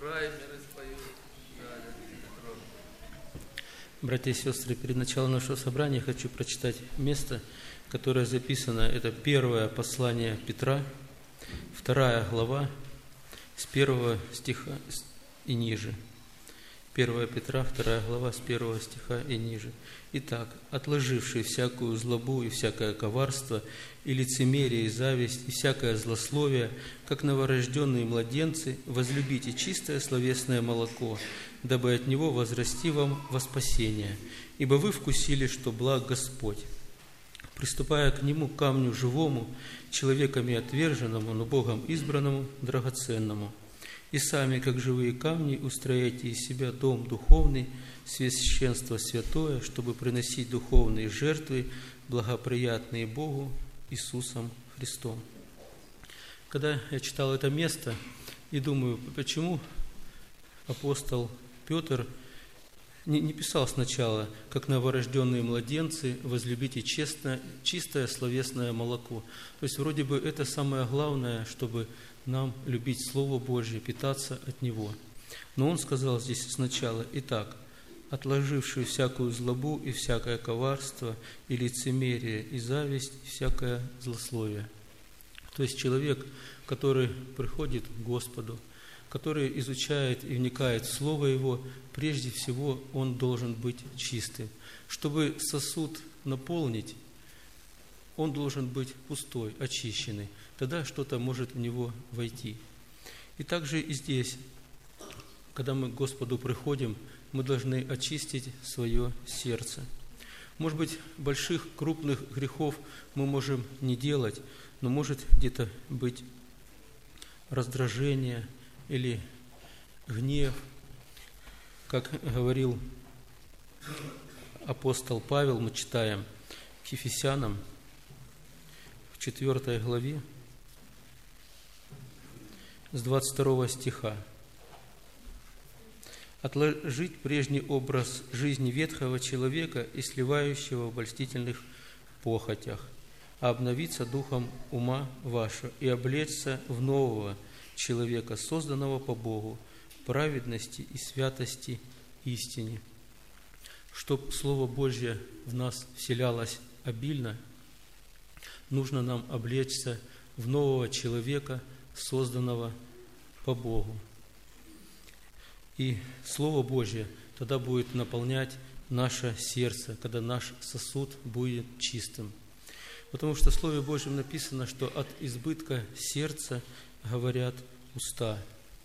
Братья и сестры, перед началом нашего собрания хочу прочитать место, которое записано. Это первое послание Петра, 2 глава, с 1 стиха и ниже. 1 Петра, 2 глава, с 1 стиха и ниже. «Итак, отложившие всякую злобу и всякое коварство, и лицемерие, и зависть, и всякое злословие, как новорожденные младенцы, возлюбите чистое словесное молоко, дабы от него возрасти вам во спасение. Ибо вы вкусили, что благ Господь, приступая к Нему, камню живому, человеками отверженному, но Богом избранному, драгоценному. И сами, как живые камни, устрояйте из себя дом духовный, священство святое, чтобы приносить духовные жертвы, благоприятные Богу Иисусом Христом». Когда я читал это место и думаю, почему апостол Петр не писал сначала, как новорожденные младенцы, возлюбите чистое словесное молоко. То есть вроде бы это самое главное, чтобы нам любить Слово Божье, питаться от Него. Но он сказал здесь сначала: «Итак, отложившие всякую злобу и всякое коварство, и лицемерие, и зависть, и всякое злословие». То есть человек, который приходит к Господу, который изучает и вникает в Слово Его, прежде всего он должен быть чистым. Чтобы сосуд наполнить, он должен быть пустой, очищенный. Тогда что-то может в него войти. И также и здесь, когда мы к Господу приходим, мы должны очистить свое сердце. Может быть, больших, крупных грехов мы можем не делать, но может где-то быть раздражение или гнев. Как говорил апостол Павел, мы читаем к Ефесянам в 4 главе с 22 стиха. «Отложить прежний образ жизни ветхого человека и сливающего в обольстительных похотях, а обновиться духом ума вашего и облечься в нового человека, созданного по Богу, праведности и святости истине». Чтоб Слово Божье в нас вселялось обильно, нужно нам облечься в нового человека, созданного по Богу. И Слово Божье тогда будет наполнять наше сердце, когда наш сосуд будет чистым. Потому что в Слове Божьем написано, что от избытка сердца говорят уста.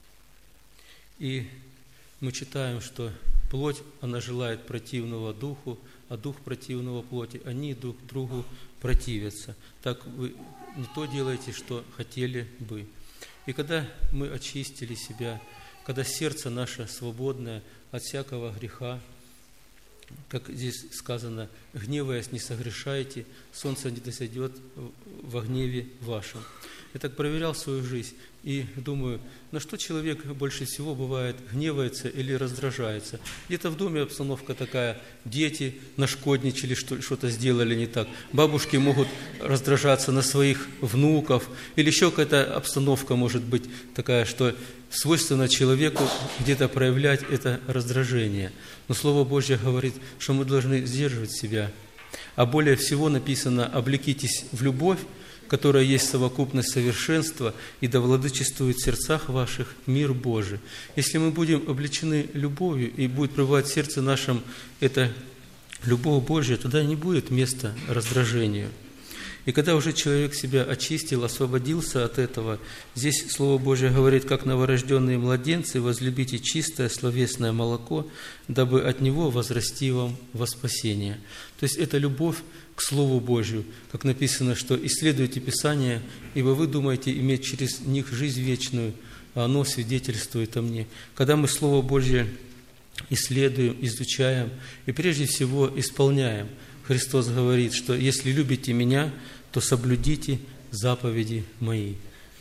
И мы читаем, что плоть, она желает противного духу, а дух противного плоти. Они друг другу противятся. Так вы не то делаете, что хотели бы. И когда мы очистили себя, когда сердце наше свободное от всякого греха, как здесь сказано: «Гневаясь, не согрешайте, солнце не досойдет во гневе вашем». Я так проверял свою жизнь и думаю, на что человек больше всего бывает гневается или раздражается. Где-то в доме обстановка такая, дети нашкодничали, что-то сделали не так. Бабушки могут раздражаться на своих внуков, или еще какая-то обстановка может быть такая, что свойственно человеку где-то проявлять это раздражение. Но Слово Божье говорит, что мы должны сдерживать себя. А более всего написано: «Облекитесь в любовь, которая есть совокупность совершенства, и да владычествует в сердцах ваших мир Божий». Если мы будем облечены любовью, и будет пребывать в сердце нашем эта любовь Божья, тогда не будет места раздражению. И когда уже человек себя очистил, освободился от этого, здесь Слово Божье говорит: «Как новорожденные младенцы, возлюбите чистое словесное молоко, дабы от него возрасти вам во спасение». То есть это любовь к Слову Божию, как написано, что «исследуйте Писание, ибо вы думаете иметь через них жизнь вечную, а оно свидетельствует о мне». Когда мы Слово Божье исследуем, изучаем и прежде всего исполняем, Христос говорит, что «если любите Меня, то соблюдите заповеди Мои».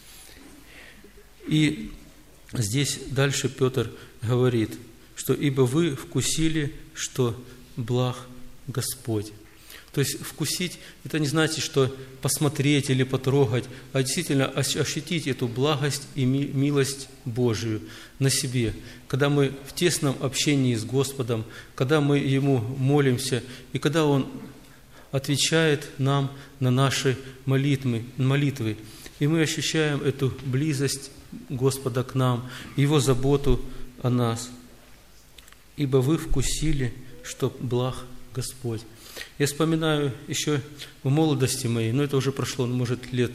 И здесь дальше Петр говорит, что «ибо вы вкусили, что благ Господь». То есть вкусить – это не значит, что посмотреть или потрогать, а действительно ощутить эту благость и милость Божию на себе. Когда мы в тесном общении с Господом, когда мы Ему молимся, и когда Он отвечает нам на наши молитвы, и мы ощущаем эту близость Господа к нам, Его заботу о нас. «Ибо вы вкусили, что благ Господь». Я вспоминаю еще в молодости моей, но это уже прошло, может, лет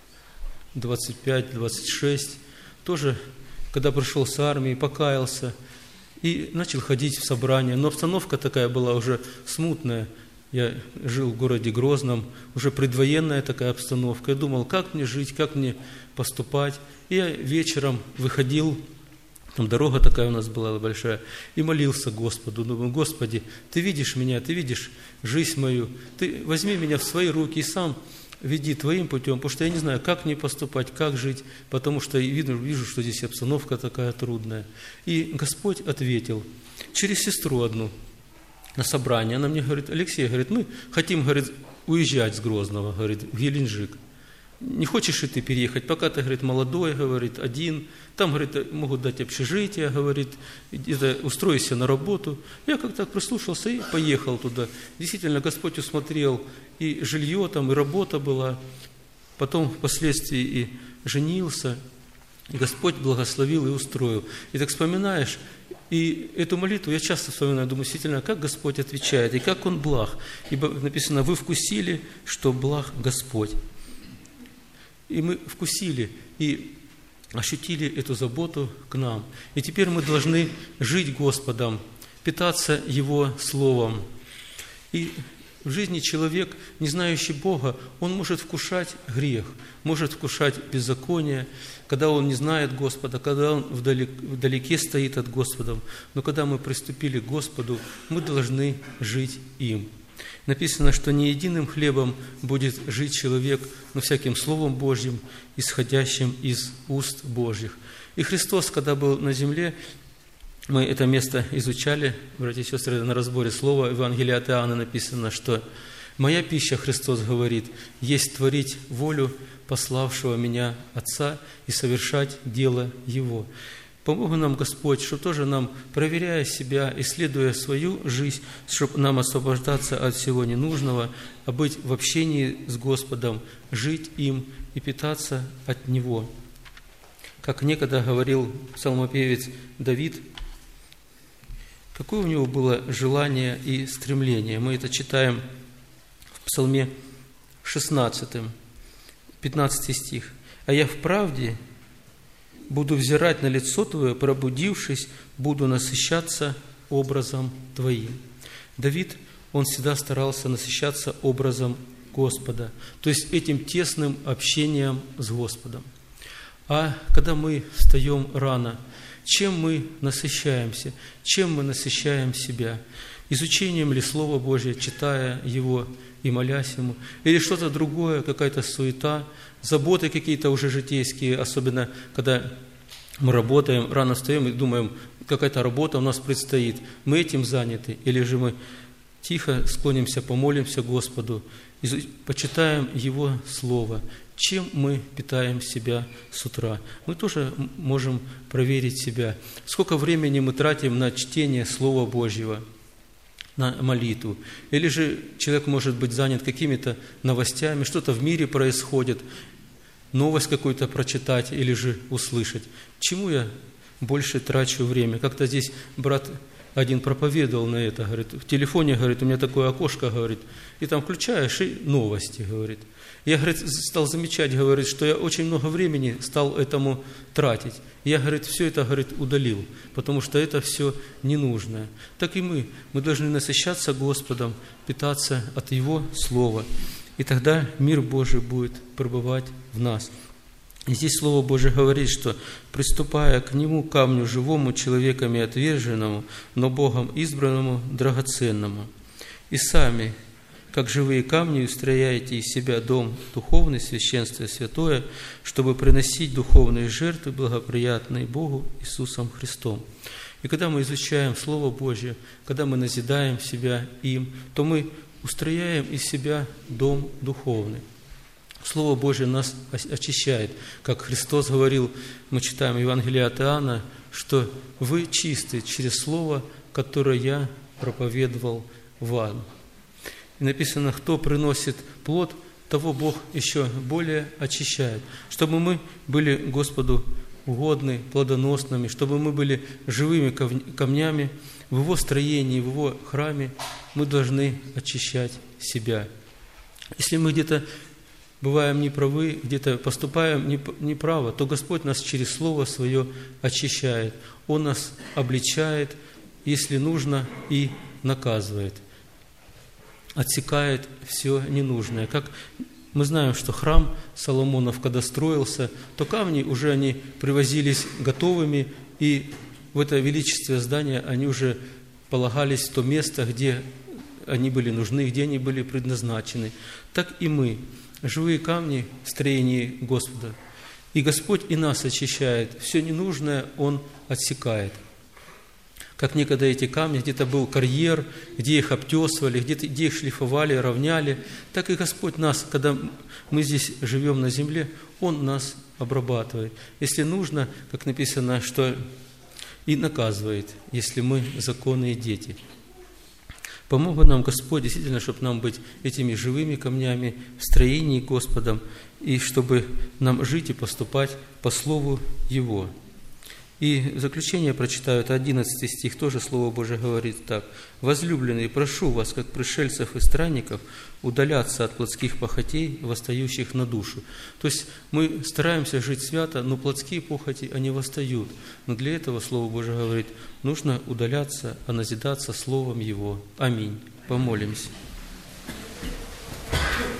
25-26, тоже, когда пришел с армии, покаялся и начал ходить в собрания. Но обстановка такая была уже смутная. Я жил в городе Грозном, уже предвоенная такая обстановка. Я думал, как мне жить, как мне поступать. И я вечером выходил, там дорога такая у нас была большая, и молился Господу. Думаю, Господи, Ты видишь меня, Ты видишь жизнь мою, Ты возьми меня в свои руки и сам веди Твоим путем, потому что я не знаю, как мне поступать, как жить, потому что вижу, что здесь обстановка такая трудная. И Господь ответил через сестру одну на собрание. Она мне говорит, Алексей, говорит, мы хотим, говорит, уезжать с Грозного, говорит, в Геленджик. Не хочешь ли ты переехать, пока ты, говорит, молодой, говорит, один, там, говорит, могут дать общежитие, говорит, устройся на работу. Я как-то прислушался и поехал туда. Действительно, Господь усмотрел, и жилье там, и работа была. Потом впоследствии и женился, и Господь благословил и устроил. И так вспоминаешь, и эту молитву я часто вспоминаю, думаю, действительно, как Господь отвечает, и как Он благ. Ибо написано, вы вкусили, что благ Господь. И мы вкусили и ощутили эту заботу к нам. И теперь мы должны жить Господом, питаться Его Словом. И в жизни человек, не знающий Бога, он может вкушать грех, может вкушать беззаконие, когда он не знает Господа, когда он вдалеке стоит от Господа. Но когда мы приступили к Господу, мы должны жить им. Написано, что не единым хлебом будет жить человек, но всяким Словом Божьим, исходящим из уст Божьих. И Христос, когда был на земле, мы это место изучали, братья и сестры, на разборе слова, в Евангелии от Иоанна написано, что «Моя пища, Христос говорит, есть творить волю пославшего меня Отца и совершать дело Его». Помог нам Господь, чтобы тоже нам, проверяя себя, исследуя свою жизнь, чтобы нам освобождаться от всего ненужного, а быть в общении с Господом, жить им и питаться от Него. Как некогда говорил псалмопевец Давид, какое у него было желание и стремление. Мы это читаем в Псалме 16, 15 стих. «А я вправде буду взирать на лицо Твое, пробудившись, буду насыщаться образом Твоим». Давид, он всегда старался насыщаться образом Господа, то есть этим тесным общением с Господом. А когда мы встаем рано, чем мы насыщаемся? Чем мы насыщаем себя? Изучением ли Слова Божия, читая его и молясь Ему? Или что-то другое, какая-то суета, заботы какие-то уже житейские, особенно когда мы работаем, рано встаем и думаем, какая-то работа у нас предстоит. Мы этим заняты? Или же мы тихо склонимся, помолимся Господу, почитаем Его Слово? Чем мы питаем себя с утра? Мы тоже можем проверить себя. Сколько времени мы тратим на чтение Слова Божьего, на молитву? Или же человек может быть занят какими-то новостями, что-то в мире происходит, новость какую-то прочитать или же услышать. Чему я больше трачу время? Как-то здесь брат один проповедовал на это, говорит, в телефоне, говорит, у меня такое окошко, говорит, и там включаешь, и новости, говорит. Я, говорит, стал замечать, говорит, что я очень много времени стал этому тратить. Я, говорит, все это, говорит, удалил, потому что это все ненужное. Так и мы должны насыщаться Господом, питаться от Его Слова. И тогда мир Божий будет пребывать в нас. И здесь Слово Божие говорит, что приступая к Нему, камню живому, человеками отверженному, но Богом избранному, драгоценному, и сами, как живые камни, устрояете из себя дом духовный, священство святое, чтобы приносить духовные жертвы, благоприятные Богу Иисусом Христом. И когда мы изучаем Слово Божие, когда мы назидаем себя им, то мы устрояем из себя дом духовный. Слово Божие нас очищает. Как Христос говорил, мы читаем Евангелие от Иоанна, что вы чисты через Слово, которое я проповедовал вам. И написано, кто приносит плод, того Бог еще более очищает. Чтобы мы были Господу угодны, плодоносными, чтобы мы были живыми камнями в Его строении, в Его храме, мы должны очищать себя. Если мы где-то бываем неправы, где-то поступаем неправо, то Господь нас через Слово Свое очищает. Он нас обличает, если нужно, и наказывает. Отсекает все ненужное. Как мы знаем, что храм Соломонов, когда строился, то камни уже они привозились готовыми, и в это величество здания они уже полагались в то место, где они были нужны, где они были предназначены. Так и мы, живые камни в строении Господа. И Господь и нас очищает. Все ненужное Он отсекает. Как некогда эти камни, где-то был карьер, где их обтесывали, где их шлифовали, равняли, так и Господь нас, когда мы здесь живем на земле, Он нас обрабатывает. Если нужно, как написано, что и наказывает, если мы законные дети. Помог нам Господь действительно, чтобы нам быть этими живыми камнями в строении Господом, и чтобы нам жить и поступать по Слову Его. И в заключение прочитаю, это 11 стих, тоже Слово Божие говорит так. «Возлюбленные, прошу вас, как пришельцев и странников, удаляться от плотских похотей, восстающих на душу». То есть мы стараемся жить свято, но плотские похоти, они восстают. Но для этого Слово Божие говорит, нужно удаляться, а назидаться Словом Его. Аминь. Помолимся.